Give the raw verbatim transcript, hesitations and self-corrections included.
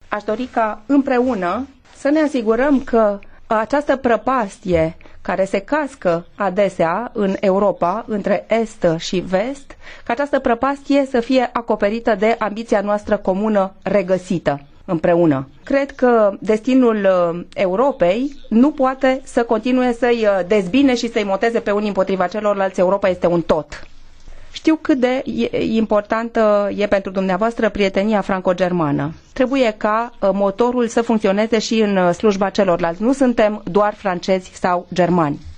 aș dori ca împreună să ne asigurăm că această prăpastie care se cască adesea în Europa, între Est și Vest, ca această prăpastie să fie acoperită de ambiția noastră comună regăsită împreună. Cred că destinul Europei nu poate să continue să-i dezbine și să-i moteze pe unii împotriva celorlalți. Europa este un tot. Știu cât de importantă e pentru dumneavoastră prietenia franco-germană. Trebuie ca motorul să funcționeze și în slujba celorlalți. Nu suntem doar francezi sau germani.